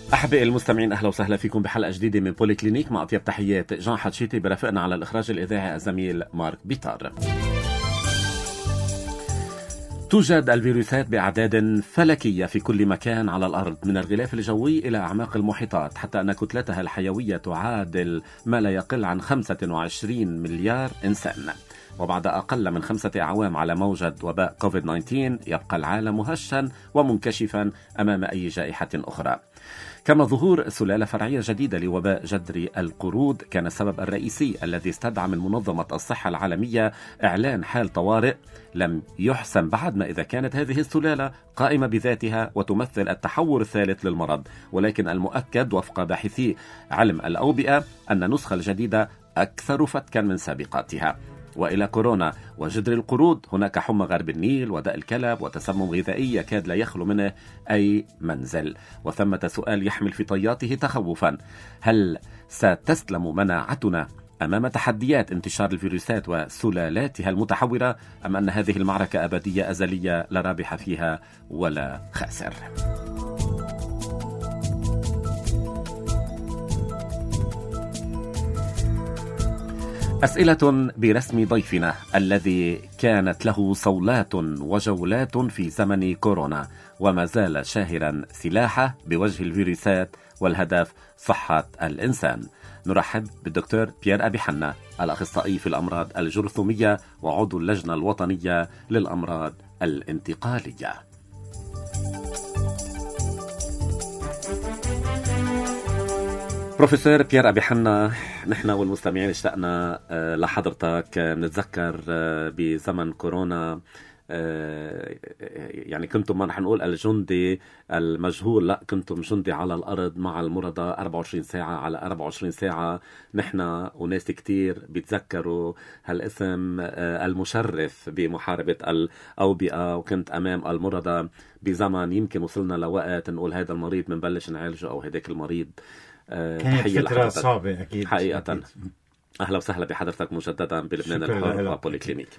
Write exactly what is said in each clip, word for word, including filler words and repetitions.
أحبائي المستمعين، أهلا وسهلا فيكم بحلقة جديدة من بولي كلينيك مع أطيب تحيات جان حتشيتي، برافقنا على الإخراج الإذاعي الزميل مارك بيتار. توجد الفيروسات بأعداد فلكية في كل مكان على الأرض، من الغلاف الجوي إلى أعماق المحيطات، حتى أن كتلتها الحيوية تعادل ما لا يقل عن خمسة وعشرين مليار إنسان. وبعد أقل من خمسة أعوام على موجة وباء كوفيد تسعة عشر يبقى العالم مهشا ومنكشفا أمام أي جائحة أخرى. كما ظهور سلالة فرعية جديدة لوباء جدري القرود كان السبب الرئيسي الذي استدعى من منظمة الصحة العالمية إعلان حال طوارئ. لم يحسم بعد ما إذا كانت هذه السلالة قائمة بذاتها وتمثل التحور الثالث للمرض، ولكن المؤكد وفق باحثي علم الأوبئة أن النسخة الجديدة أكثر فتكا من سابقاتها. وإلى كورونا وجدري القرود هناك حمى غرب النيل وداء الكلب وتسمم غذائي يكاد لا يخلو منه أي منزل. وثمة سؤال يحمل في طياته تخوفا: هل ستسلم مناعتنا أمام تحديات انتشار الفيروسات وسلالاتها المتحورة، أم أن هذه المعركة أبدية أزلية لا رابح فيها ولا خاسر؟ أسئلة برسم ضيفنا الذي كانت له صولات وجولات في زمن كورونا، وما زال شاهرا سلاحه بوجه الفيروسات، والهدف صحة الإنسان. نرحب بالدكتور بيير أبي حنا، الأخصائي في الأمراض الجرثومية وعضو اللجنة الوطنية للأمراض الانتقالية. بروفيسور بيير أبي حنا، نحن والمستمعين اشتقنا لحضرتك. نتذكر بزمن كورونا يعني كنتم، ما رح نقول الجندي المجهول، لا، كنتم جندي على الأرض مع المرضى أربعة وعشرين ساعة على أربعة وعشرين ساعة. نحن وناس كتير بيتذكروا هالاسم المشرف بمحاربة الأوبئة، وكنت أمام المرضى بزمن يمكن وصلنا لوقت نقول هذا المريض منبلش نعالجه أو هداك المريض. كانت فترة صعبة أكيد حقيقة. أكيد. أهلا وسهلا بحضرتك مجددا بلبنان الحر وبولي كلينيك.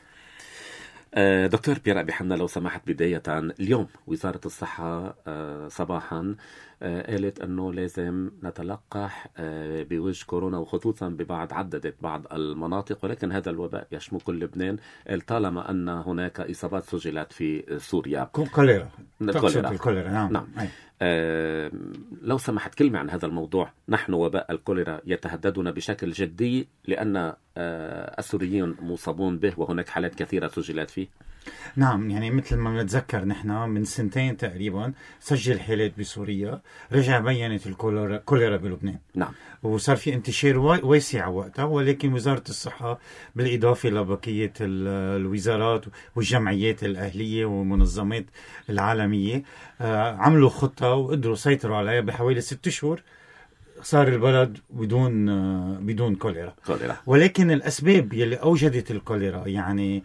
دكتور بيير أبي حنا، لو سمحت بداية، اليوم وزارة الصحة صباحا قالت أنه لازم نتلقح بوجه كورونا، وخصوصا ببعض عددت بعض المناطق، ولكن هذا الوباء يشمل كل لبنان طالما أن هناك إصابات سجلت في سوريا. كوليرا. الكوليرا. الكوليرا. نعم, نعم. آه لو سمحت كلمة عن هذا الموضوع. نحن وباء الكوليرا يتهددنا بشكل جدي لأن آه السوريين مصابون به، وهناك حالات كثيرة سجلت فيه. نعم، يعني مثل ما نتذكر نحن من سنتين تقريبا سجل حالات بسوريا، رجع بينت الكوليرا بلبنان. نعم. وصار في انتشار واسع وقتها، ولكن وزارة الصحة بالإضافة لبقية الوزارات والجمعيات الأهلية والمنظمات العالمية عملوا خطة وقدروا يسيطروا عليها بحوالي ست شهور. صار البلد بدون بدون كوليرا. كوليرا. ولكن الأسباب يلي أوجدت الكوليرا يعني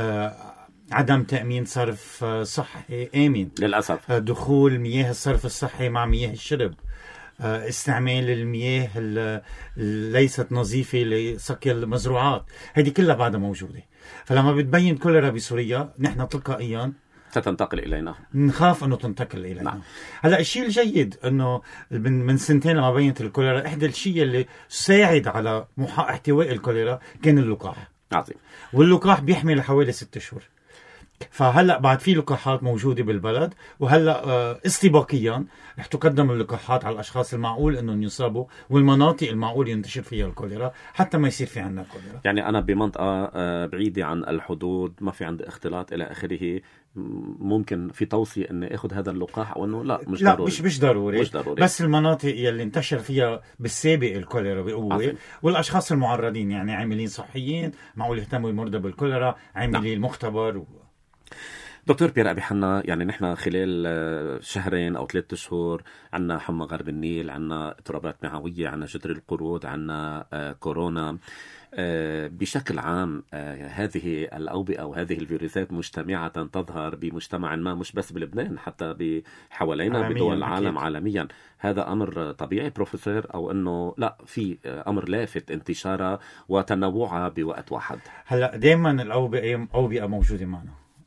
عدم تأمين صرف صحي آمن للأسف، دخول مياه الصرف الصحي مع مياه الشرب، استعمال المياه ليست نظيفة لسقي المزروعات، هذه كلها بعدها موجودة. فلما بتبين كوليرا بسوريا نحن تلقائيا ستنتقل إلينا، نخاف أنه تنتقل إلينا. نعم. هلأ الشيء الجيد أنه من سنتين لما بينت الكوليرا، إحدى الشيء اللي ساعد على احتواء الكوليرا كان اللقاح. عظيم. واللقاح بيحمل حوالي ست شهور. فهلأ بعد في لقاحات موجودة بالبلد، وهلأ استباقيا رح تقدم اللقاحات على الأشخاص المعقول أنهم يصابوا والمناطق المعقول ينتشر فيها الكوليرا حتى ما يصير في عنا كوليرا. يعني أنا بمنطقة بعيدة عن الحدود، ما في عندي اختلاط إلى آخره، ممكن في توصية أني أخذ هذا اللقاح أو أنه لا مش لا ضروري؟ مش مش ضروري. مش ضروري. بس المناطق يلي انتشر فيها بالسابق الكوليرا بقوة، عظيم. والأشخاص المعرضين، يعني عاملين صحيين معقول يهتموا بالمرضى بالكوليرا، عاملين نعم. المختبر و... دكتور بيير أبي حنا، يعني نحن خلال شهرين أو ثلاثة شهور عنا حمى غرب النيل، عنا اضطرابات معوية، عنا جدري القرود، عنا كورونا. بشكل عام هذه الأوبئة وهذه الفيروسات مجتمعة تظهر بمجتمع ما، مش بس بلبنان، حتى بحوالينا بدول العالم عالميا. هذا أمر طبيعي بروفيسور، أو أنه لا في أمر لافت انتشارها وتنوعها بوقت واحد؟ هلأ دائما الأوبئة أوبئة موجودة معنا،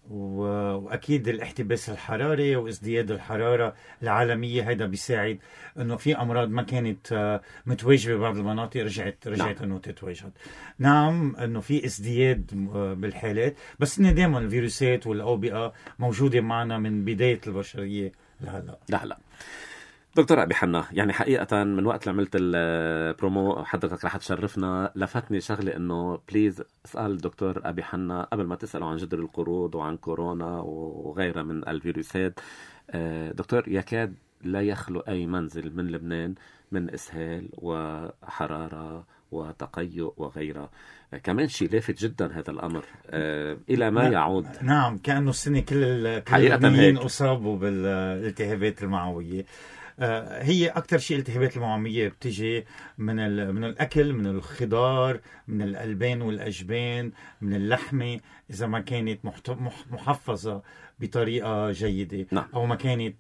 واكيد الاحتباس الحراري وازدياد الحراره العالميه هذا بيساعد انه في امراض ما كانت متواجده ببعض المناطق رجعت رجعت نعم. انه تتواجد. نعم انه في ازدياد بالحالات، بس انه دائما الفيروسات والاوبئه موجوده معنا من بدايه البشريه لهلا. لهلا دكتور أبي حنا، يعني حقيقة من وقت اللي عملت البرومو حضرتك رح تشرفنا، لفتني شغلة إنه بليز اسأل الدكتور أبي حنا قبل ما تسأله عن جدر القرود وعن كورونا وغيرها من الفيروسات. دكتور، يكاد لا يخلو أي منزل من لبنان من إسهال وحرارة وتقيؤ وغيرها. كمان شيء لافت جدا هذا الأمر إلى ما يعود. نعم، كأنه السنة كل اللبنانيين أصابوا بالالتهابات المعوية. هي أكثر شيء التهابات المعوية بتجي من من الأكل، من الخضار، من الألبان والأجبان، من اللحمة إذا ما كانت محفظة بطريقة جيدة نعم. أو ما كانت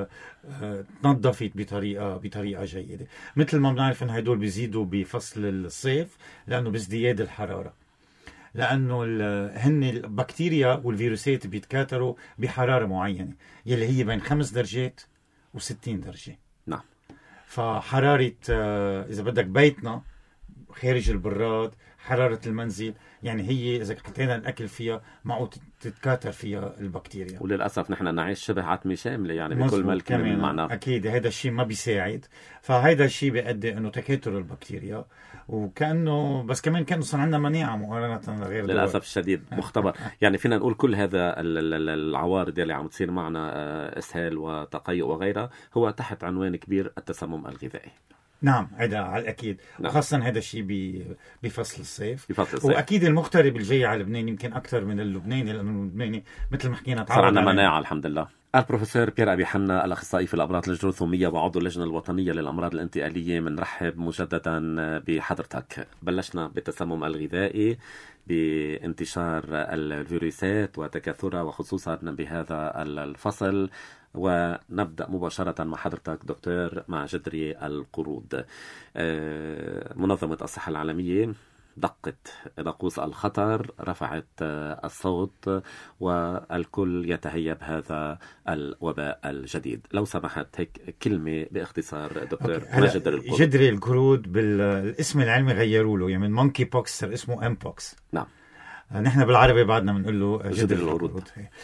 تنظفت بطريقة بطريقة جيدة. مثل ما بنعرف إن هدول بيزيدوا بفصل الصيف لأنه بازدياد الحرارة، لأنه هن البكتيريا والفيروسات بيتكاثروا بحرارة معينة يلي هي بين خمس درجات وستين درجة. نعم. فحرارة إذا بدك بيتنا خارج البراد، حرارة المنزل، يعني هي إذا حطينا الأكل فيها معه تتكاثر فيها البكتيريا. وللأسف نحن نعيش شبه عتمة شاملة يعني بكل ما الكلمة من معناه. أكيد هذا الشيء ما بيساعد، فهذا الشيء بيؤدي إنه تكاثر البكتيريا، وكأنه بس كمان كأنه صار عندنا مناعة مقارنة غير للأسف دول. الشديد مختبر. يعني فينا نقول كل هذا العوارض اللي عم تصير معنا إسهال وتقيؤ وغيرها هو تحت عنوان كبير التسمم الغذائي. نعم، هذا على الأكيد. نعم. وخاصة هذا الشيء بفصل الصيف. بفصل الصيف. وأكيد المغترب الجاي على لبنان يمكن أكثر من اللبناني، لأنه اللبناني مثل ما حكينا صار عندنا مناعة الحمد لله. البروفيسور بيير أبي حنا، الأخصائي في الأمراض الجرثومية وعضو اللجنة الوطنية للأمراض الانتقالية، بنرحب مجددا بحضرتك. بلشنا بالتسمم الغذائي بانتشار الفيروسات وتكاثرها وخصوصا بهذا الفصل، ونبدأ مباشرة مع حضرتك دكتور مع جدري القرود. منظمة الصحة العالمية دقت ناقوس الخطر، رفعت الصوت، والكل يتهيب هذا الوباء الجديد. لو سمحت هيك كلمة باختصار دكتور ما جدري القرود. جدري القرود بالاسم العلمي غيروا له، يعني من مونكي بوكس صار اسمه ام بوكس. نعم. نحن بالعربي بعدنا بنقول له جدري القرود.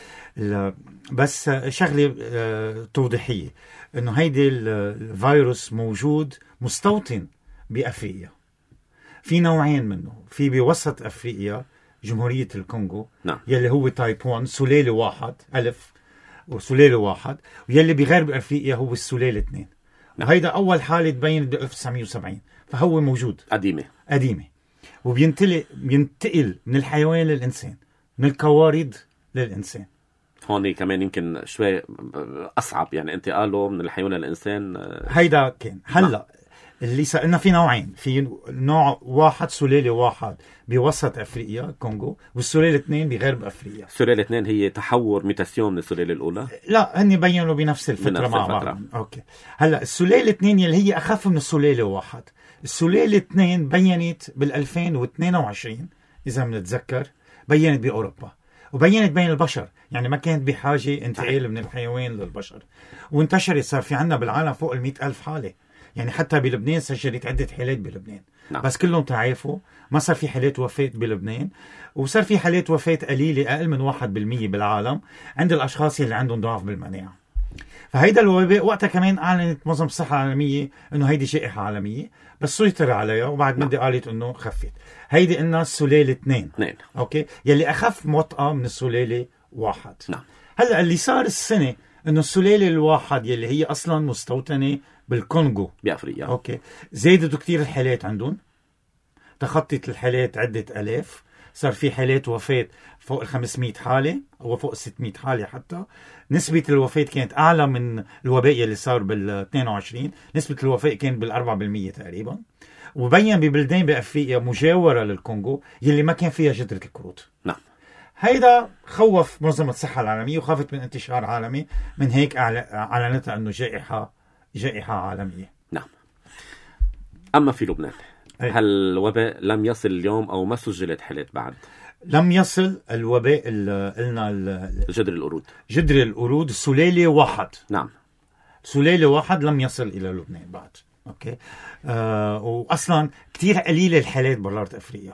بس شغلة توضيحية انه هيدي الفيروس موجود مستوطن بأفريقيا. في نوعين منه، في بوسط أفريقيا جمهورية الكونغو. نعم. يلي هو تايب واحد سلالة واحد ألف وسلالة واحد، ويلي بغرب أفريقيا هو السلالة اثنين. نعم. وهيدا أول حالة تبين ب ألف وتسعمية وسبعين، فهو موجود قديمة قديمة وبينتقل بينتقل من الحيوان للإنسان، من القوارض للإنسان. هون كمان يمكن شوي أصعب، يعني انتقاله من الحيوان للإنسان. هيدا كان هلأ. نعم. اللي سألنا في نوعين، في نوع واحد سلالة واحد بوسط أفريقيا كونغو، والسلالة اثنين بغرب أفريقيا. السلالة اثنين هي تحور ميتاسيون من السلالة الأولى؟ لا، هن بينوا بنفس الفترة بنفس مع الفترة. بعض. أوكي. هلأ السلالة اثنين يلي هي أخف من السلالة واحد، السلالة اثنين بينت بالألفين واثنين وعشرين إذا منتذكر، بينت بأوروبا وبينت بين البشر، يعني ما كانت بحاجة انتقال من الحيوان للبشر، وانتشرت. صار في عنا بالعالم فوق المئة ألف حالة، يعني حتى بلبنان سجلت عدة حالات بلبنان. نعم. بس كلهم تعافوا، ما صار في حالات وفاة بلبنان، وصار في حالات وفاة قليلة أقل من واحد بالمية بالعالم عند الأشخاص اللي عندهم ضعف بالمناعة. فهيدا الوباء وقتها كمان أعلنت منظمة الصحة العالمية إنه هيدي جائحة عالمية، بس سيطر عليها وبعد مدة قالت إنه خفت. هيدي قلنا السلالة اثنين. نعم. أوكي، يلي أخف موطأة من السلالة واحد. نعم. هلا اللي صار السنة إنه السلالة الواحد يلي هي أصلا مستوطنة بالكونغو بأفريقيا، أوكي، زادوا كتير الحالات عندهم، تخطت الحالات عدة ألاف، صار في حالات وفاة فوق الخمسمائة حالة أو فوق ستمائة حالة حتى. نسبة الوفاة كانت أعلى من الوباء اللي صار بالاثنين وعشرين، نسبة الوفاة كانت بالأربعة بالمية تقريبا. وبين ببلدان بأفريقيا مجاورة للكونغو يلي ما كان فيها جدرة القرود. نعم. هيدا خوف منظمة الصحة العالمية وخافت من انتشار عالمي، من هيك أعلنتها أنه جائحة جائحة عالمية. نعم. أما في لبنان، هل الوباء لم يصل اليوم أو ما سجلت حالات بعد؟ لم يصل الوباء ال- قلنا ال- جدر القرود. جدر القرود سلالة واحد. نعم. سلالة واحد لم يصل إلى لبنان بعد. أوكي. آه وأصلا كتير قليلة الحالات برات أفريقيا.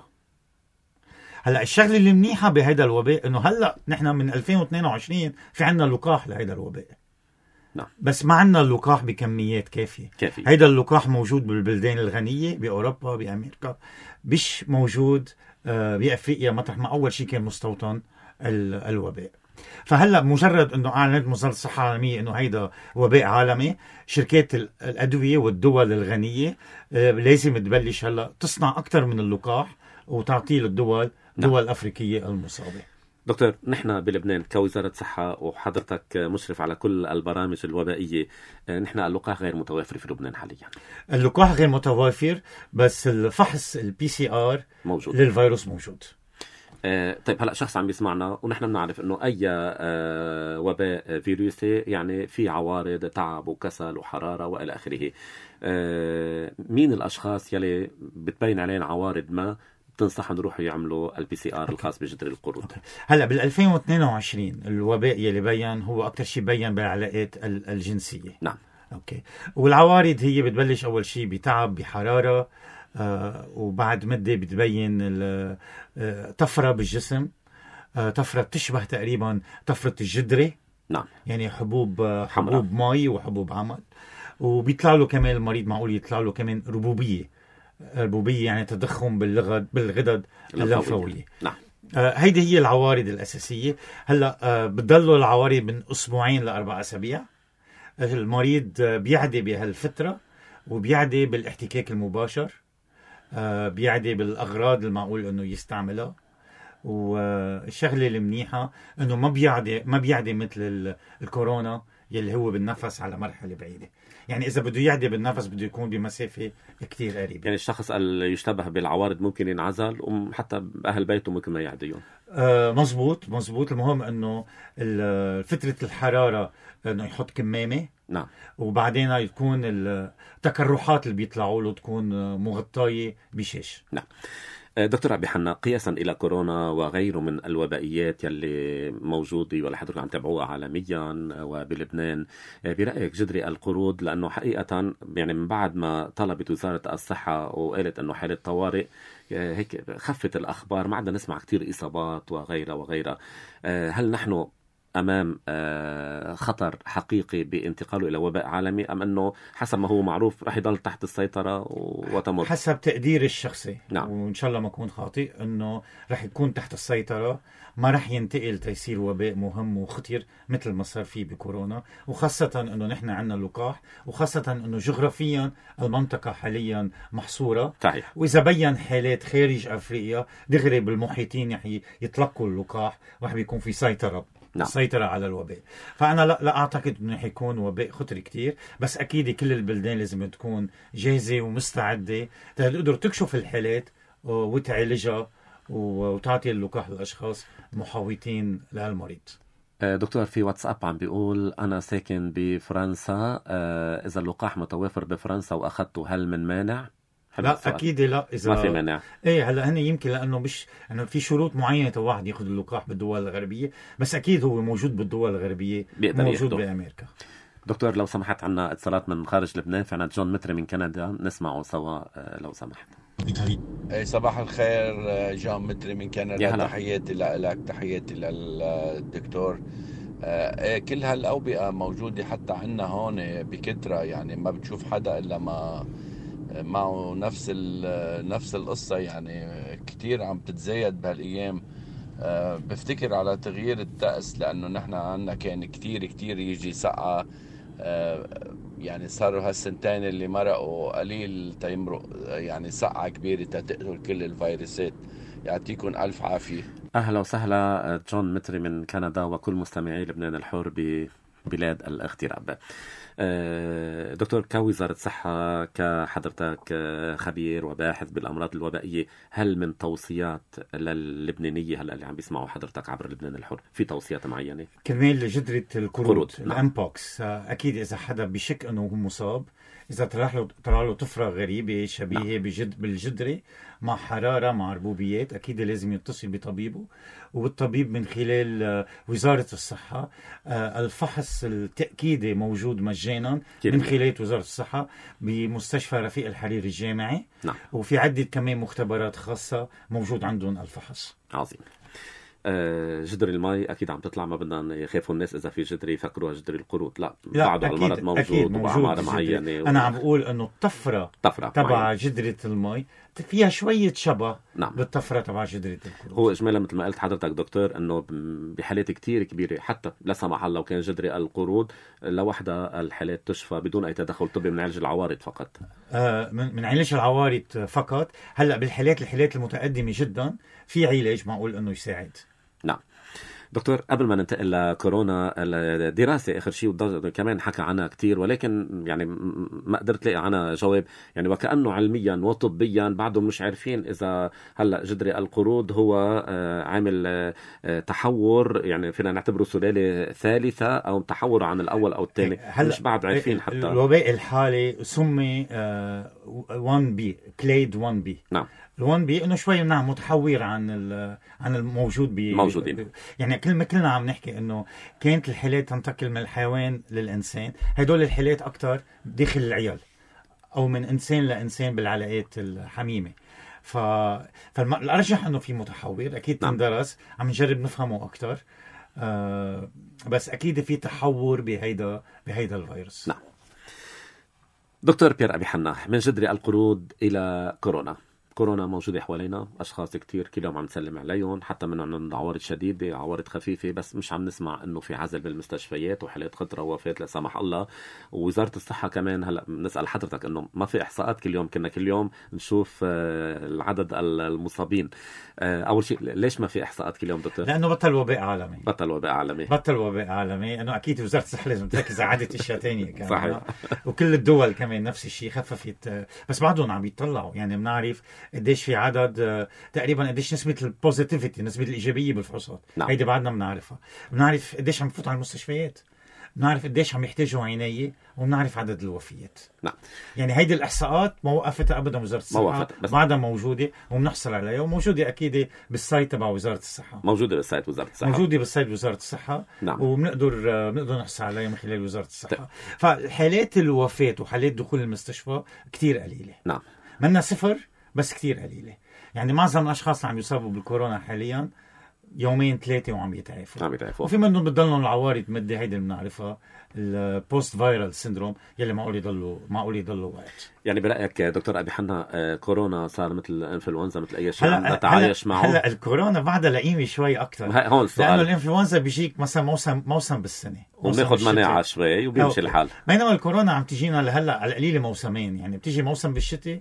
هلا الشغله اللي منيحه بهذا الوباء انه هلا نحن من ألفين واثنين وعشرين في عنا لقاح لهذا الوباء. نعم. بس ما عنا لقاح بكميات كافيه. كافي. هذا اللقاح موجود بالبلدان الغنيه باوروبا بامريكا، مش موجود آه بافريقيا مطرح ما اول شيء كان مستوطن الوباء. فهلا مجرد انه اعلنت منظمه الصحه العالميه انه هيدا وباء عالمي، شركات الادويه والدول الغنيه آه لازم تبلش هلا تصنع اكثر من اللقاح وتعطيه للدول دول نعم. أفريقية المصابة. دكتور، نحن بلبنان كوزارة صحة وحضرتك مشرف على كل البرامج الوبائية، نحن اللقاح غير متوافر في لبنان حاليا. اللقاح غير متوافر، بس الفحص البي سي آر موجود للفيروس موجود. آه طيب هلا شخص عم بيسمعنا ونحن بنعرف انه اي آه وباء فيروسي يعني في عوارض تعب وكسل وحرارة والى اخره. آه مين الاشخاص يلي بتبين عليهم عوارض ما تنصحهم يروحوا يعملوا البي سي ار الخاص بجدر القرود؟ هلا بال ألفين واثنين وعشرين الوباء يلي بين هو اكثر شيء بين بالعلاقات الجنسيه. نعم. اوكي. والعوارض هي بتبلش اول شيء بتعب بحراره، آه وبعد مده بتبين آه طفره بالجسم، آه طفره بتشبه تقريبا طفره الجدره. نعم. يعني حبوب آه حبوب مي وحبوب عمل، وبيطلع له كمان المريض معقول يطلع له كمان ربوبيه. ربوبية يعني تضخم بالغدد بالغدد اللمفاوية. نعم. آه هيدي هي العوارض الأساسية. هلا آه بتضلوا العوارض من أسبوعين لأربع أسابيع. المريض آه بيعدي بهالفترة، وبيعدي بالاحتكاك المباشر، آه بيعدي بالأغراض المعقول إنه يستعملها. والشغلة المنيحة إنه ما بيعدي ما بيعدي مثل الكورونا يلي هو بالنفس على مرحلة بعيدة. يعني إذا بده يعدي بالنفس بده يكون بمسافة كتير قريبة. يعني الشخص اللي يشتبه بالعوارض ممكن ينعزل وحتى أهل بيته ممكن ما يعديهم. آه مزبوط مزبوط. المهم إنه فترة الحرارة إنه يحط كمامة. نعم. وبعدين يكون التكرحات اللي بيطلعوا له تكون مغطاية بشاش. نعم. دكتور عبد الحنان، قياسا إلى كورونا وغيره من الوبائيات يلي موجودة ولا حضرتك عم تابعوها عالميا وبلبنان، برأيك جدري القرود، لأنه حقيقة يعني من بعد ما طلبت وزارة الصحة وقالت أنه حالة طوارئ هيك خفت الأخبار، ما عندنا نسمع كتير إصابات وغيرها وغيرها. هل نحن أمام خطر حقيقي بانتقاله إلى وباء عالمي، أم أنه حسب ما هو معروف رح يضل تحت السيطرة وتمر؟ حسب تقديري الشخصي. نعم. وإن شاء الله ما أكون خاطئ، أنه رح يكون تحت السيطرة، ما رح ينتقل تيصير وباء مهم وخطير مثل ما صار فيه بكورونا. وخاصة أنه نحن عنا لقاح، وخاصة أنه جغرافيا المنطقة حاليا محصورة. صحيح. وإذا بين حالات خارج أفريقيا دغري بالمحيطين رح يتلقوا اللقاح، رح بيكون في سيطرة. نعم. السيطرة على الوباء. فأنا لا, لا أعتقد أنه حيكون وباء خطر كتير، بس أكيد كل البلدان لازم تكون جاهزة ومستعدة تقدر تكشف الحالات وتعالجها وتعطي اللقاح للأشخاص محاوطين للمريض. دكتور، في واتساب عم بيقول أنا ساكن بفرنسا، إذا اللقاح متوافر بفرنسا وأخذته هل من مانع؟ لا السؤال. أكيد لا. إذا ما في مانع. إيه هلا هن يمكن لأنه مش إنه في شروط معينة واحد يأخذ اللقاح بالدول الغربية، بس أكيد هو موجود بالدول الغربية، موجود بأمريكا. دكتور لو سمحت، عنا اتصالات من خارج لبنان، في عنا جون متري من كندا، نسمعه سوا لو سمحت. اي صباح الخير، جون متري من كندا. تحياتي لك، تحياتي للدكتور. كل هالأوبئة موجودة حتى عنا هون بكترة، يعني ما بتشوف حدا إلا ما معه نفس نفس القصة. يعني كتير عم تتزايد بهالأيام. أه بفتكر على تغيير الطقس، لأنه نحن عنا كان كتير كتير يجي سقعة. أه يعني صاروا هالسنتين اللي مرقوا قليل تيمرق، يعني سقعة كبيرة تقتل كل الفيروسات. يعطيكم ألف عافية. أهلا وسهلا جون متري من كندا وكل مستمعي لبنان الحر ببلاد الاغتراب. دكتور، كوزارة صحة، كحضرتك خبير وباحث بالأمراض الوبائية، هل من توصيات للبنانية هلا اللي عم بيسمعوا حضرتك عبر لبنان الحر في توصيات معينة؟ كمان لجدرة القرود نعم. الأمبوكس، أكيد إذا حدا بشك أنه هو مصاب، إذا طلع له طلع له طفرة غريبة شبيهة نعم. بجد بالجدرة، مع حرارة مع ربوبيات أكيد لازم يتصل بطبيبه، والطبيب من خلال وزارة الصحة الفحص التأكيدي موجود مجانا من خلال وزارة الصحة بمستشفى رفيق الحريري الجامعي. نعم. وفي عدة كمان مختبرات خاصة موجود عندهم الفحص. عظيم. جدري المي اكيد عم تطلع، ما بدنا يخافوا الناس اذا في جدري يفكروها جدري القرود، لا, لا بعده المرض موجود وبأعمار معينه. انا عم بقول انه الطفره تبع جدرة المي فيها شويه شبه نعم. بالطفره تبع جدرة القرود. هو اجمالا مثل ما قلت حضرتك دكتور انه بحالات كتير كبيره حتى لا سمح الله لو كان جدري القرود لوحدها الحالات تشفى بدون اي تدخل طبي، من علاج العوارض فقط. آه من علاج العوارض فقط. هلا بالحالات الحالات المتقدمه جدا في علاج معقول انه يساعد. نعم. دكتور قبل ما ننتقل لكورونا، الدراسة آخر شيء كمان حكى عنها كتير، ولكن يعني ما قدرت لاقي عنها جواب، يعني وكأنه علميا وطبيا بعدهم مش عارفين إذا هلأ جدري القرود هو عامل تحور، يعني فينا نعتبره سلالة ثالثة أو تحور عن الأول أو الثاني، مش بعد عارفين حتى. الوباء الحالي سمي واحد بي كليد واحد بي. نعم. الون بي انه شوي نعم متحور عن عن الموجود ب موجودين. يعني كل ما كلنا عم نحكي انه كانت الحالات تنتقل من الحيوان للانسان، هدول الحالات اكثر داخل العيال او من انسان لانسان بالعلاقات الحميمه. ف فالارجح انه في متحور اكيد تندرس، عم نجرب نفهمه اكثر. آه بس اكيد في تحور بهيدا بهيدا الفيروس. نعم. دكتور بيير أبي حنا، من جدري القرود الى كورونا. كورونا موجودة حوالينا، أشخاص كتير كل يوم عم نسلم عليهم، حتى من عندهم عوارض شديدة عوارض خفيفة، بس مش عم نسمع إنه في عزل بالمستشفيات وحالات خطرة ووفاة لا سمح الله. ووزارة الصحة كمان هلا نسأل حضرتك إنه ما في إحصاءات كل يوم، كنا كل يوم نشوف العدد المصابين. أول شيء ليش ما في إحصاءات كل يوم دكتور؟ لأنه بطل وباء عالمي. بطل وباء عالمي. بطل وباء عالمي، إنه أكيد وزارة الصحة لازم تركز على عدة أشياء تانية كمان. صحيح. وكل الدول كمان نفس الشيء خففت، بس بعدهم عم يطلعوا، يعني بنعرف قديش في عدد تقريبا قديش نسبة البوزيتيفيتي نسبة الإيجابية بالفحوصات. نعم. هيدي بعدنا بنعرفها. بنعرف قديش عم يفوت على المستشفيات، بنعرف قديش عم يحتاجوا عناية، وبنعرف عدد الوفيات. نعم. يعني هيدي الإحصاءات ما وقفتها أبدا وزارة الصحة، بعدها موجودة وبنحصل عليها، وموجودة أكيد بالسايت تبع وزارة الصحة. موجودة بالسايت وزارة الصحة. موجودة بالسايت وزارة الصحة. نعم. وبنقدر بنقدر نحصل عليها من خلال وزارة الصحة. ت... فحالات الوفاة وحالات دخول المستشفى كتير قليلة. نعم. منا صفر بس كتير قليلة. يعني معظم الأشخاص اللي عم يصابوا بالكورونا حاليا يومين ثلاثة وعم يتعافوا. عم يتعافوا. وفي منهم بتضلهم العوارض مدة، هيدي اللي بنعرفها البوست فايرال سيندروم يلي معقول يضلوا معقول يضلوا وقت. يعني برأيك دكتور أبي حنا كورونا صار مثل الإنفلونزا مثل أي شيء عم نتعايش معه؟ هلا الكورونا بعدها لئيمة شوي أكثر. هون السؤال. لأنه الإنفلونزا بيجيك مثلا موسم موسم بالسنة. وبناخذ مناعة شوي وبيمشي الحال. بينما الكورونا عم تجينا لهلا على القليلة موسمين، يعني بتيجي موسم بالشتاء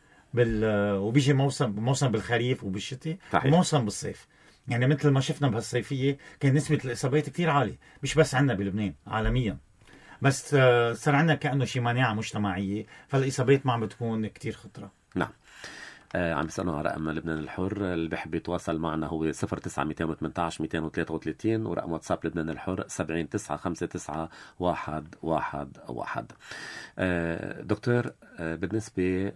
بال وبيجي موسم موسم بالخريف وبالشتاء وموسم بالصيف. يعني مثل ما شفنا بهالصيفية كان نسبة الإصابات كتير عالية، مش بس عنا بلبنان عالميا، بس صار عنا كأنه شي مناعة مجتمعية، فالإصابات ما عم بتكون كتير خطرة. نعم. آه عم يسألوا على رقم لبنان الحر، اللي بيحب يتواصل معنا هو صفر تسعة مئتين وثمانية عشر مئتين وثلاثة وثلاثين، ورقم واتساب لبنان الحر سبعين تسعة خمسة تسعة واحد واحد واحد. آه دكتور، آه بالنسبة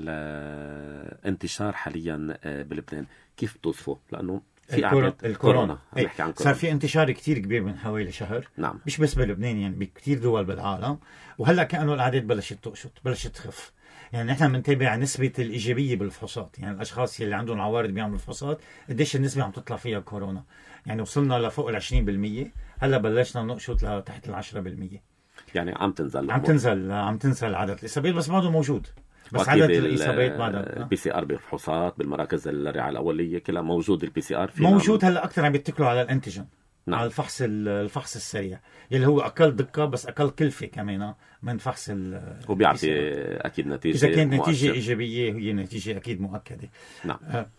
للانتشار حاليا آه بلبنان كيف توصفه؟ لأنه في الكورونا, الكورونا. ايه. صار في انتشار كتير كبير من حوالي شهر. نعم. مش بس بلبنان، يعني بكتير دول بالعالم، وهلا كأنه الأعداد بلشت تقشط بلشت تخف. يعني نحن بنتابع نسبة الإيجابية بالفحوصات، يعني الأشخاص اللي عندهم عوارض بيعملوا فحوصات قديش النسبة عم تطلع فيها كورونا. يعني وصلنا لفوق العشرين بالمية، هلا بلشنا نقشط لتحت العشرة بالمية. يعني عم تنزل عم تنزل عم تنزل عدد الإصابات، بس بعده موجود. بس عدد الإصابات بعدها البي سي ار بالفحوصات بالمراكز الرعاية الأولية كلها موجود. البي سي ار موجود هلا أكثر، عم بيتكلوا على الأنتيجين. نعم. على الفحص الفحص السريع يلي هو أقل دقة بس أقل كلفة كمان من فحص ال وبيعطي أكيد نتيجة. إذا كانت نتيجة إيجابية هي نتيجة أكيد مؤكدة. نعم. آه.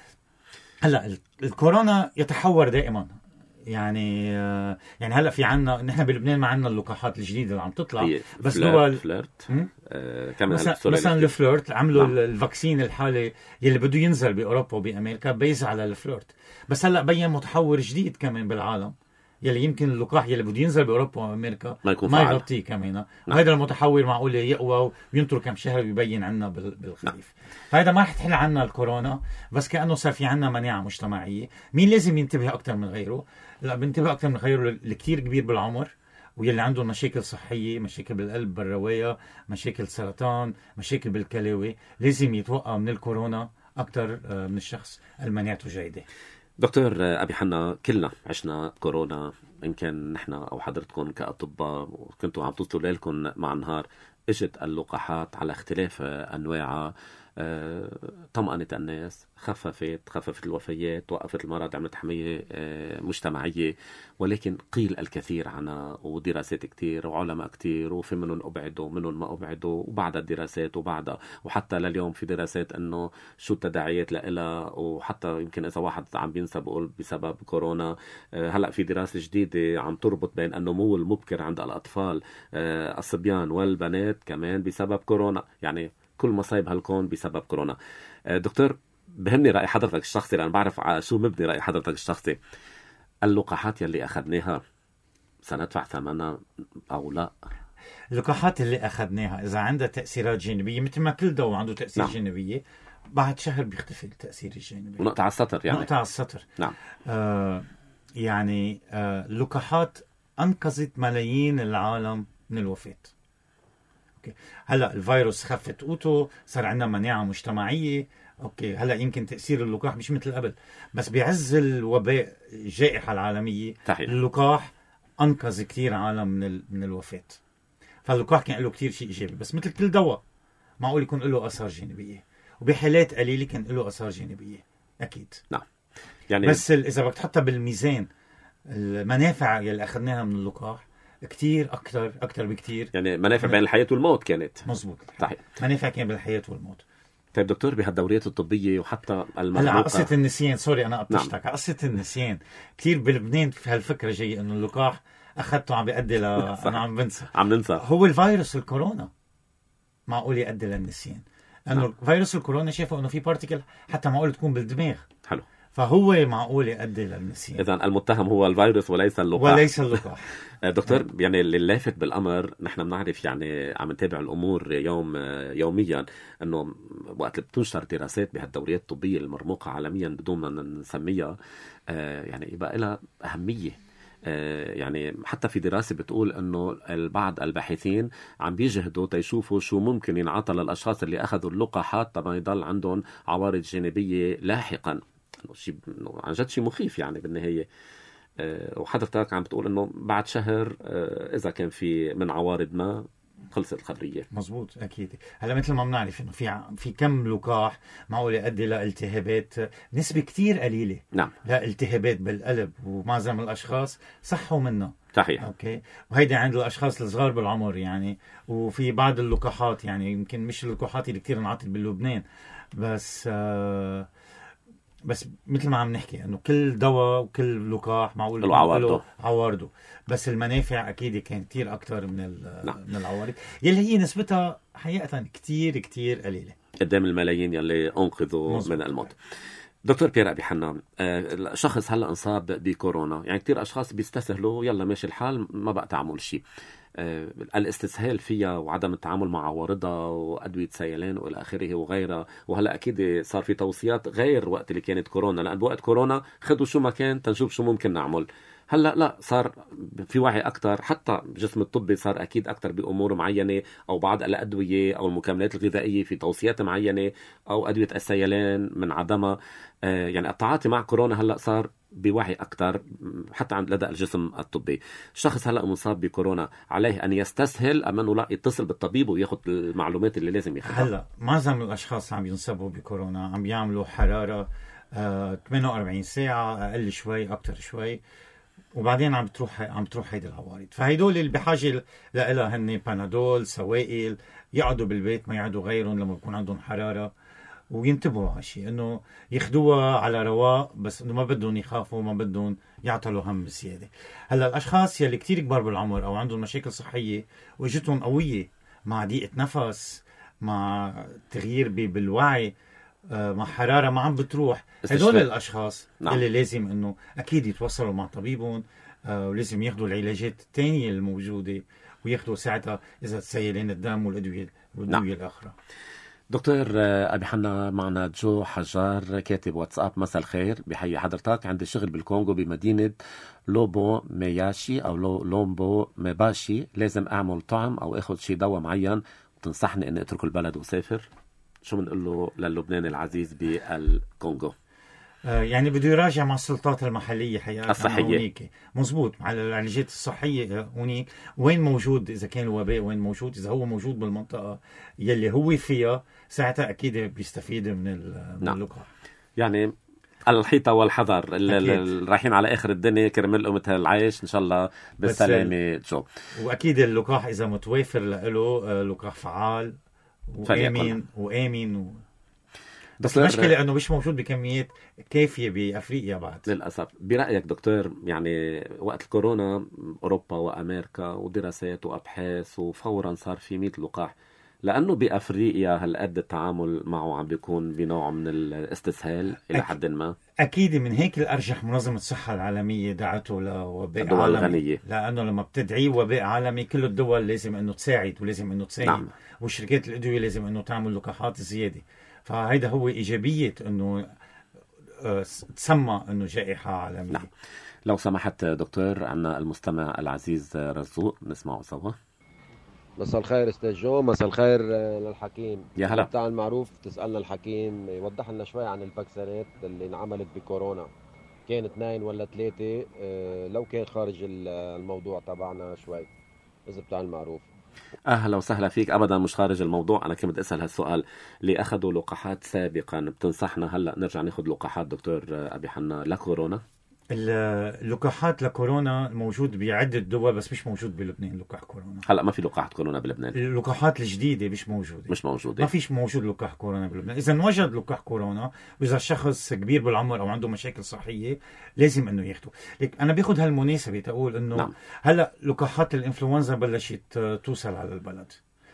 هلا الكورونا يتحور دائما، يعني آه يعني هلا في عنا نحن بلبنان ما عنا اللقاحات الجديدة اللي عم تطلع، بس دول فليرت آه مثلا مثلا الفليرت عملوا نعم. الفاكسين الحالي يلي بده ينزل بأوروبا وبأمريكا بيز على الفليرت، بس هلا بين متحور جديد كمان بالعالم يلي يمكن اللقاح يلي بده ينزل باوروبا وامريكا ما, يكون ما يغطيه كمان. نعم. وهذا المتحور معقول يقوى وينطر كم شهر ويبين عنا بالخريف. نعم. فهذا ما رح تحل عنا الكورونا، بس كأنه صار في عنا مناعة مجتمعية. مين لازم ينتبه أكتر من غيره؟ لا، بنتبه أكتر من غيره اللي كتير كبير بالعمر ويلي عندهم مشاكل صحية، مشاكل بالقلب، بالرواية، مشاكل سرطان، مشاكل بالكلوي. لازم يتوقع من الكورونا أكتر من الشخص المناعته جيدة. دكتور أبي حنا، كلنا عشنا كورونا، إن كان نحن أو حضرتكم كأطباء وكنتوا عم توصلوا ليلكم مع نهار. اجت اللقاحات على اختلاف أنواعها، طمأنت الناس، خففت خففت الوفيات، وقفت المرض، عملت حماية مجتمعية، ولكن قيل الكثير عنها ودراسات كتير وعلماء كتير، وفي منهم أبعدوا ومنهم ما أبعدوا، وبعد الدراسات وبعدها وحتى لليوم في دراسات إنه شو التداعيات لها، وحتى يمكن إذا واحد عم بينسى بقول بسبب كورونا. هلأ في دراسة جديدة عم تربط بين النمو المبكر عند الأطفال الصبيان والبنات كمان بسبب كورونا، يعني كل مصايب هالكون بسبب كورونا. دكتور، بهمني رأي حضرتك الشخصي لأن بعرف شو مبني رأي حضرتك الشخصي. اللقاحات يلي أخذناها سندفع ثمنها أو لا؟ اللقاحات اللي أخذناها إذا عندها تأثيرات جانبية مثل ما كل دواء عنده تأثير نعم. جانبية، بعد شهر بيختفي التأثير الجانبي. ونقطع السطر يعني. نقطع السطر. نعم. آه يعني آه اللقاحات أنقذت ملايين العالم من الوفاة. أوكي. هلا الفيروس خفت قوته، صار عندنا مناعة مجتمعية. اوكي، هلا يمكن تأثير اللقاح مش مثل قبل، بس بعز الوباء الجائحة العالمية صحيح. اللقاح أنقذ كتير عالم من ال... من الوفاة. فاللقاح كان له كتير شيء إيجابي، بس مثل كل دواء معقول يكون له آثار جانبية، وبحالات قليلة كان له آثار جانبية أكيد. نعم. يعني بس ال... إذا بدك تحطها بالميزان، المنافع اللي أخذناها من اللقاح كتير أكتر أكتر بكتير. يعني منافع بين الحياة والموت كانت. مزبوط. صحيح. منافع كان بين الحياة والموت. طيب دكتور، بهالدوريات الطبية وحتى المرموقة، هلا قصة النسيان، سوري أنا قطشتك. نعم. قصة النسيان كتير بلبنان في هالفكرة جاي إنه اللقاح أخذته عم بيؤدي ل أنا عم بنسى عم ننسى. هو الفيروس الكورونا معقول يؤدي للنسيان، إنه نعم. فيروس الكورونا شافوا إنه في بارتيكل حتى معقول تكون بالدماغ. حلو. فهو معقول يؤدي للنسيان. إذن المتهم هو الفيروس وليس اللقاح. وليس اللقاح. دكتور، يعني اللي لافت بالأمر، نحن بنعرف يعني عم نتابع الأمور يوم يوميا، أنه وقت بتنشر دراسات بهالدوريات الطبية المرموقة عالميا بدون ما نسميها يعني يبقى لها أهمية. يعني حتى في دراسة بتقول أنه بعض الباحثين عم بيجهدوا تيشوفوا شو ممكن ينعطى للأشخاص اللي أخذوا اللقاحات طبعا يضل عندهم عوارض جانبية لاحقا. شيء عن جد شيء مخيف يعني بالنهاية. أه وحضرتك عم بتقول انه بعد شهر أه اذا كان في من عوارض ما خلصت الخبرية. مزبوط اكيد. هلا مثل ما بنعرف انه في في كم لقاح معقول يؤدي لالتهابات نسبة كتير قليلة. نعم. لالتهابات بالقلب، ومعظم الاشخاص صحوا منه. صحيح. اوكي. وهيدا عند الاشخاص الصغار بالعمر يعني. وفي بعض اللقاحات يعني يمكن مش اللقاحات اللي كتير انعطت بلبنان، بس آه بس مثل ما عم نحكي انه كل دواء وكل لقاح معقول له عوارضه عوارضه بس المنافع اكيد كان كتير اكتر من نعم. من العوارض يلي هي نسبتها حقيقه كتير كتير قليله قدام الملايين يلي انقذوا مزبوط. من الموت. دكتور بيير أبي حنا، شخص هلا انصاب بكورونا، يعني كتير اشخاص بيستسهلوا يلا ماشي الحال ما بقى تعمل شيء. الاستسهال فيها وعدم التعامل مع عوارضها وأدوية سيلان والى اخره وغيرها. وهلا اكيد صار في توصيات غير وقت اللي كانت كورونا، لان بوقت كورونا خدوا شو ما كان تنشوف شو ممكن نعمل. هلا لا، صار في وعي اكثر، حتى الجسم الطبي صار اكيد اكثر بامور معينه، او بعض الادويه او المكملات الغذائيه في توصيات معينه، او ادويه السيلان من عدمها. آه يعني التعاطي مع كورونا هلا صار بوعي اكثر حتى عند لدى الجسم الطبي. الشخص هلا مصاب بكورونا عليه ان يستسهل ام انه لا يتصل بالطبيب وياخذ المعلومات اللي لازم ياخذها؟ هلا معظم الاشخاص عم ينصابوا بكورونا عم بيعملوا حراره آه ثمانية وأربعين ساعه، اقل شوي اكثر شوي، وبعدين عم بتروح عم بتروح هيدي العوارض. فهيدول اللي بحاجه لها هن بانادول، سوائل، يقعدوا بالبيت ما يقعدوا غيرهم لما بيكون عندهم حراره، وينتبهوا على شيء انه ياخدوها على رواق، بس انه ما بدهم يخافوا، ما بدهم يعطلوا هم زياده. هلا الاشخاص يلي كتير كبار بالعمر او عندهم مشاكل صحيه واجتهم قويه مع ضيقه نفس، مع تغيير بالوعي، مع حراره ما عم بتروح، هدول الاشخاص نعم. اللي لازم انه اكيد يتواصلوا مع طبيبهم ولازم ياخدوا العلاجات الثانية الموجودة، وياخدوا ساعتها إذا سيلان الدم والأدوية والأدوية نعم. الأخرى. دكتور أبي حنا، معنا جو حجار كاتب واتساب. مساء الخير، بحيي حضرتك. عندي شغل بالكونغو بمدينة لوبو مياشي أو لو لومبو مباشي، لازم أعمل طعم أو أخذ شي دواء معين، وتنصحني أني أترك البلد وسافر. شو بنقول له للبناني العزيز بالكونغو؟ يعني بده يراجع مع السلطات المحلية حقيقة الصحية. مزبوط، مع العلاجات الصحية هونيك وين موجود، إذا كان الوباء وين موجود. إذا هو موجود بالمنطقة يلي هو فيها، ساعتها أكيد بيستفيد من, من اللقاح. يعني الحيطة والحذر، رايحين على آخر الدنيا، كرمال لهم مثل العيش إن شاء الله بالسلامة جو. وأكيد اللقاح إذا متوافر له لقاح فعال وآمن وآمن و... بس المشكلة أنه مش موجود بكميات كافية بأفريقيا بعد للأسف. برأيك دكتور، يعني وقت الكورونا أوروبا وأمريكا ودراسات وأبحاث، وفورا صار في مئة لقاح، لأنه بأفريقيا هالقد التعامل معه عم بيكون بنوع من الاستسهال إلى أك... حد ما؟ أكيد. من هيك الأرجح منظمة الصحة العالمية دعته لوباء الدول عالمي الغنية. لأنه لما بتدعي وباء عالمي كل الدول لازم أنه تساعد ولازم أنه تساعد نعم. والشركات الأدوية لازم أنه تعمل لقاحات زيادة. فهيدا هو إيجابية أنه تسمى أنه جائحة عالمية نعم. لو سمحت دكتور، عنا المستمع العزيز رزوق، نسمعه سوا. مساء الخير استاذ جو. مساء الخير للحكيم. يا هلا. بتاع المعروف تسألنا الحكيم يوضح لنا شوي عن الفاكسينات اللي انعملت بكورونا، كان اثنين ولا ثلاثة، لو كان خارج الموضوع تبعنا شوي، إذا بتاع المعروف. أهلا وسهلا فيك. أبدا مش خارج الموضوع، أنا كنت أسأل هالسؤال. اللي أخذوا لقاحات سابقا، بتنصحنا هلأ نرجع ناخد لقاحات دكتور أبي حنا لكورونا؟ اللقاحات لكورونا موجود بعدة دول، بس مش موجود بلبنان لقاح كورونا. هلا ما في لقاح كورونا بلبنان. اللقاحات الجديدة مش موجودة. مش موجودة. ما فيش موجود لقاح كورونا بلبنان. إذا وجد لقاح كورونا، وإذا الشخص كبير بالعمر أو عنده مشاكل صحية، لازم إنه ياخده. لك أنا باخد هالمناسبة تقول إنه نعم. هلا لقاحات الإنفلونزا بلشت توصل على البلد،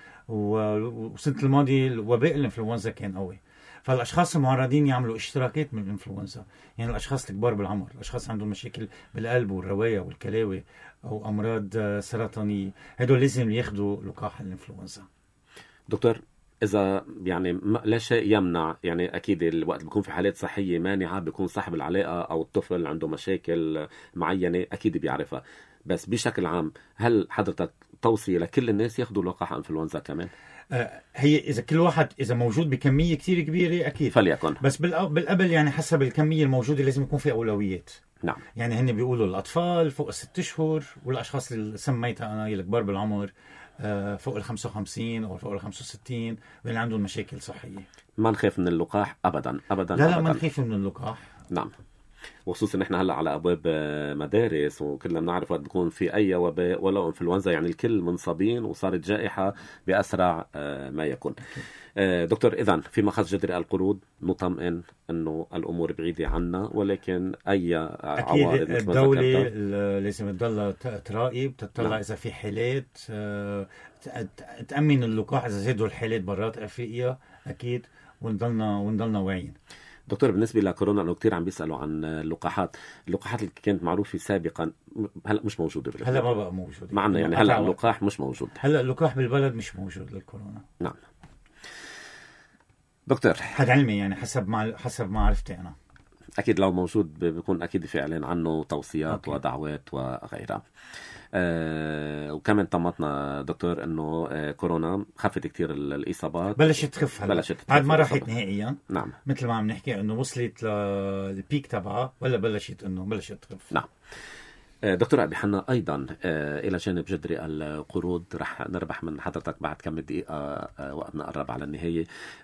وسنة الماضي وباء الإنفلونزا كان قوي، فالأشخاص المعرضين يعملوا اشتراكات من الإنفلونزا. يعني الأشخاص الكبار بالعمر، الأشخاص عندهم مشاكل بالقلب والرواية والكلاوي أو أمراض سرطانية، هدول لازم ياخدوا لقاح الإنفلونزا. دكتور، إذا يعني لا شيء يمنع، يعني أكيد الوقت بيكون في حالات صحية مانعة، بيكون صاحب العلاقة أو الطفل عنده مشاكل معينة أكيد بيعرفها، بس بشكل عام هل حضرتك توصية لكل الناس ياخدوا لقاح إنفلونزا كمان؟ هي إذا كل واحد إذا موجود بكمية كتير كبيرة أكيد فليكن، بس بالقبل يعني حسب الكمية الموجودة لازم يكون في أولويات. نعم. يعني هن بيقولوا الأطفال فوق الست أشهر، والأشخاص اللي سميتها أنا الكبار بالعمر فوق الخمسة وخمسين أو فوق الخمسة وستين واللي عندهم مشاكل صحية. ما نخاف من اللقاح أبدا أبدا. لا أبداً. لا ما نخاف من اللقاح. نعم. وخصوصا نحن هلا على ابواب مدارس، وكلنا بنعرف وقت بيكون في اي وباء ولا انفلونزا يعني الكل منصابين، وصارت جائحه باسرع ما يكون. دكتور، اذا في مخص جذري القرود نطمئن انه الامور بعيده عنا، ولكن اي عوارض مثل الدوله لازم تضل تراقب، تطلع نعم. اذا في حالات تامن اللقاح اذا زادوا الحالات برات افريقيا اكيد، ونضلنا ونضلنا واعيين. دكتور، بالنسبة لكورونا أنه كتير عم بيسألوا عن اللقاحات، اللقاحات اللي كانت معروفة سابقا هلأ مش موجودة بالبلد. هلأ ما بقى موجودة معنا، يعني هلأ اللقاح مش موجود. هلأ اللقاح بالبلد مش موجود للكورونا. نعم دكتور، هذا علمي يعني حسب ما حسب ما عرفتي أنا. أكيد لو موجود بيكون أكيد في إعلان عنه، توصيات أوكي. ودعوات وغيرها. آه وكمان طمطنا دكتور انه آه كورونا خفت كتير الاصابات، بلشت تخف هلا بلشت بعد ما راحت نهائيا. نعم. مثل ما عم نحكي انه وصلت للبيك تبعها ولا بلشت انه بلشت تخف. نعم. آه دكتور أبي حنا، ايضا آه الى جانب جذري القرود رح نربح من حضرتك بعد كم دقيقه، آه وقتنا قرب على النهايه،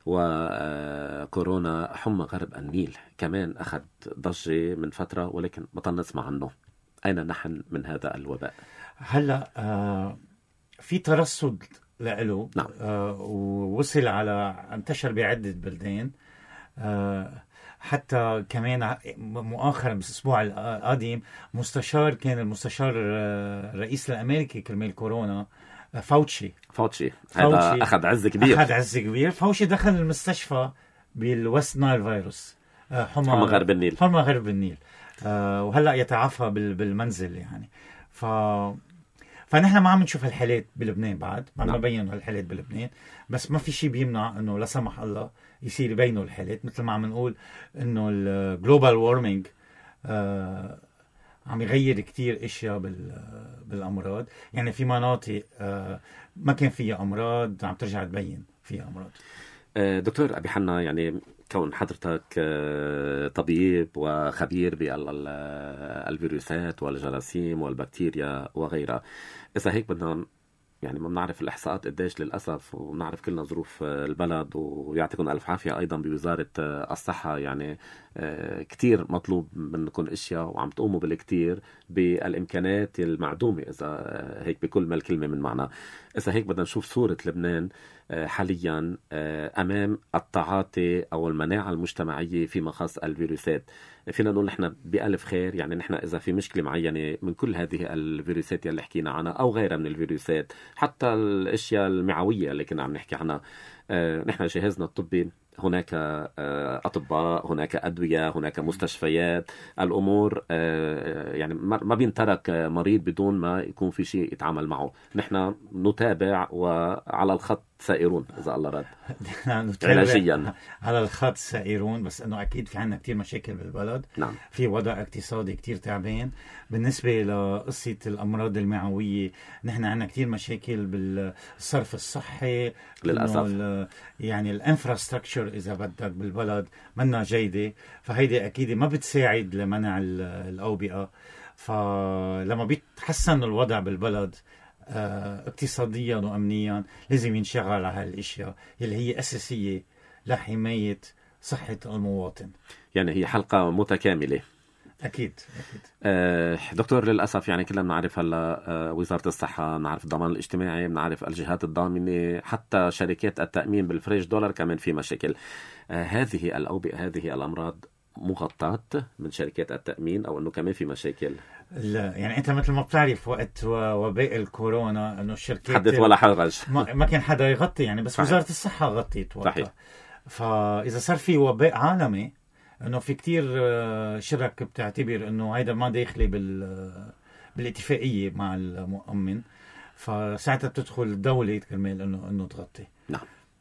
وكورونا حمى غرب النيل كمان اخذ ضجه من فتره، ولكن بطلنا نسمع عنه. أين نحن من هذا الوباء؟ هلا آه في ترصد له. نعم. آه ووصل على انتشر بعدة بلدان، آه حتى كمان مؤخرا بالأسبوع القادم مستشار كان المستشار الرئيس الأمريكي كرمال كورونا فاوتشي فاوتشي هذا أخذ عز كبير أخذ عز كبير فاوتشي دخل المستشفى بالوست نايل فيروس، حمى حمى غرب النيل حمى غرب النيل آه وهلا يتعافى بالمنزل يعني. ف فنحن ما عم نشوف هالحالات بلبنان بعد، ما عم نعم. نبين هالحالات بلبنان، بس ما في شيء بيمنع انه لا سمح الله يصير يبينوا الحالات، مثل ما عم نقول انه الجلوبال وورمينج آه عم يغير كتير اشياء بالامراض. يعني في مناطق آه ما كان فيها امراض عم ترجع تبين فيها امراض. دكتور أبي حنا، يعني كون حضرتك طبيب وخبير بالفيروسات والجراثيم والبكتيريا وغيرها، إذا هيك بدنا يعني ما بنعرف الإحصاءات قديش للأسف، ونعرف كلنا ظروف البلد، ويعطيكم ألف عافية أيضا بوزارة الصحة. يعني كتير مطلوب منكم إشياء وعم تقوموا بالكتير بالإمكانات المعدومة، إذا هيك بكل ما الكلمة من معنى. إذا هيك بدنا نشوف صورة لبنان حاليا أمام التعاطي أو المناعة المجتمعية فيما خص الفيروسات. فينا نقول نحن بألف خير، يعني نحن إذا في مشكلة معينة من كل هذه الفيروسات اللي حكينا عنها أو غيرها من الفيروسات، حتى الأشياء المعوية اللي كنا عم نحكي عنها، نحن جهازنا الطبي هناك أطباء، هناك أدوية، هناك مستشفيات. الأمور يعني ما بينترك مريض بدون ما يكون في شيء يتعامل معه. نحن نتابع وعلى الخط سائرون إذا الله راد علاجيا على الخط سائرون، بس أنه أكيد في عنا كتير مشاكل بالبلد. نعم. في وضع اقتصادي كتير تعبان. بالنسبة لقصة الأمراض المعوية نحن عنا كتير مشاكل بالصرف الصحي للأسف. يعني الانفراستراكشر إذا بدك بالبلد منا جيدة، فهيدي أكيد ما بتساعد لمنع الأوبئة. فلما بيتحسن الوضع بالبلد اه اقتصاديا وأمنيا لازم ينشغل على هالاشياء اللي هي أساسية لحماية صحة المواطن. يعني هي حلقة متكاملة. أكيد أكيد. آه دكتور، للأسف يعني كلنا بنعرف هلا آه وزارة الصحة، بنعرف الضمان الاجتماعي، بنعرف الجهات الضامنة، حتى شركات التأمين بالفريش دولار كمان في مشاكل. آه هذه الأوبئة، هذه الأمراض مغطاة من شركات التأمين أو أنه كمان في مشاكل؟ لا، يعني أنت مثل ما بتعرف وقت وباء الكورونا أنه الشركات حدث ولا حرج، ما, ما كان حدا يغطي يعني، بس صحيح. وزارة الصحة غطيت وقتها. صحيح. فإذا صار في وباء عالمي انه في كتير شرك بتعتبر انه هيدا ما داخلي بال بالاتفاقيه مع المؤمن، فساعتها بتدخل الدوله كرمال انه انه تغطي. نعم.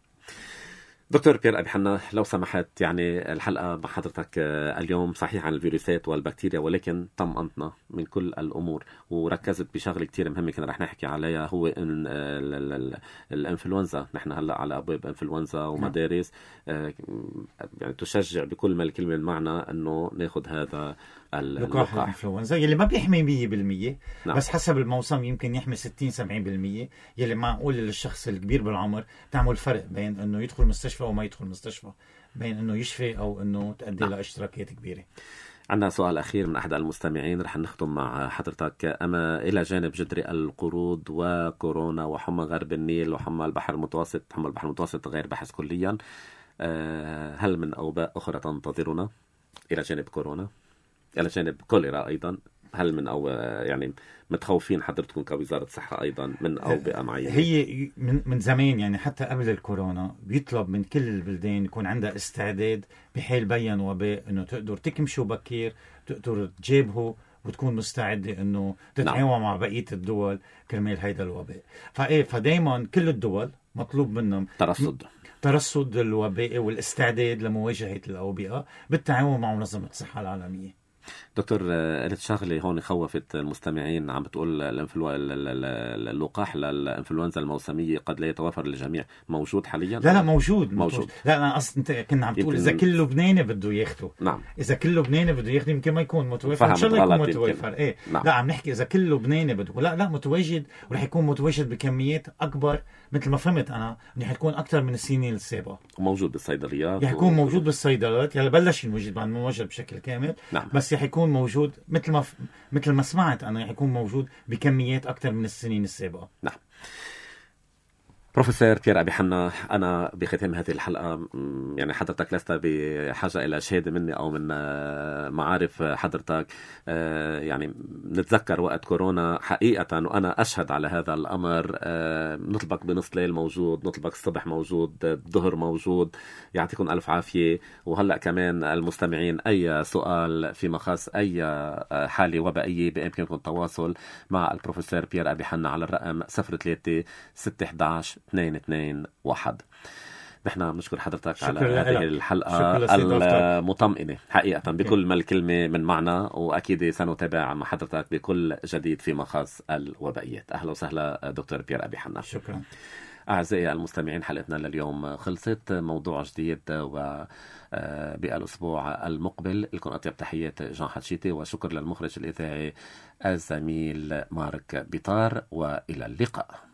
دكتور بيير أبي حنا، لو سمحت، يعني الحلقة مع حضرتك اليوم صحيح عن الفيروسات والبكتيريا، ولكن طمأنتنا من كل الأمور وركزت بشغل كتير مهمة كنا رح نحكي عليها، هو إن الإنفلونزا. نحن هلأ على أبواب إنفلونزا ومدارس، يعني تشجع بكل ما الكلمة المعنى أنه ناخد هذا اللقاح الإنفلونزا يلي ما بيحمي مية بالمية. نعم. بس حسب الموسم يمكن يحمي ستين سبعين بالمية، يلي معقول للشخص الكبير بالعمر تعمل فرق بين انه يدخل مستشفى وما يدخل مستشفى، بين انه يشفي او انه تؤدي نعم. لاشتراكات كبيرة. عندنا سؤال أخير من أحد المستمعين رح نختم مع حضرتك. أما إلى جانب جدري القرود وكورونا وحمى غرب النيل وحمى البحر المتوسط، حمى البحر المتوسط غير بحث كليا، هل من أوباء أخرى تنتظرنا إلى جانب كورونا، إلى جانب كوليرا أيضا؟ هل من أو يعني متخوفين حضرتكم كوزارة صحة أيضا من أوبئة معينة؟ هي من من زمان يعني حتى قبل الكورونا بيطلب من كل البلدان يكون عندها استعداد بحال بين وباء، إنه تقدر تكمشوا بكير، تقدر تجابهوا وتكون مستعدة إنه تتعاون نعم. مع بقية الدول كرمال هيدا الوباء. فإيه فدايما كل الدول مطلوب منهم ترصد ترصد الوباء والاستعداد لمواجهة الأوبئة بالتعاون مع منظمة الصحة العالمية. دكتور، قلت شغله هون خوفت المستمعين، عم بتقول الانفلو... اللقاح للانفلونزا الموسميه قد لا يتوفر للجميع، موجود حاليا؟ لا لا موجود موجود. لا انا اصلا انت كنا عم تقول اذا كل لبناني بده ياخده. نعم. اذا كل لبناني بده ياخده يمكن ما يكون متوفر، ان شاء الله يكون متوفر. ايه نعم. لا عم نحكي اذا كل لبناني بده، لا لا متواجد، ورح يكون متواجد بكميات اكبر مثل ما فهمت انا، انه حيكون اكثر من السنين السابقه، وموجود بالصيدليات، رح يكون و... موجود بالصيدليات. يعني بلش يوجد بعد ما وجد بشكل كامل. نعم. بس رح يكون موجود مثل ما ف... مثل ما سمعت انا، رح يكون موجود بكميات اكثر من السنين السابقه. نعم. بروفيسور بيير أبي حنا، أنا بختام هذه الحلقة يعني حضرتك لست بحاجة إلى شهادة مني أو من معارف حضرتك. يعني نتذكر وقت كورونا حقيقة، وأنا أشهد على هذا الأمر، نطلبك بنص ليل موجود، نطلبك الصبح موجود، الظهر موجود. يعطيكم ألف عافية. وهلأ كمان المستمعين أي سؤال فيما خاص أي حالة وبائية بإمكانكم التواصل مع البروفيسور بيير أبي حنا على الرقم صفر ثلاثة ستة واحد واحد اثنين اثنين واحد. نحن بنشكر حضرتك على هذه الحلقة المطمئنة حقيقة بكل ما الكلمة من معنى، وأكيد سنتابع مع حضرتك بكل جديد فيما خاص الوبائيات. أهلا وسهلا دكتور بيير أبي حنا. شكرا. أعزائي المستمعين، حلقتنا لليوم خلصت. موضوع جديد و بالأسبوع المقبل. لكم أطيب تحيات جان حتشيتي، وشكر للمخرج الإذاعي الزميل مارك بيطار، وإلى اللقاء.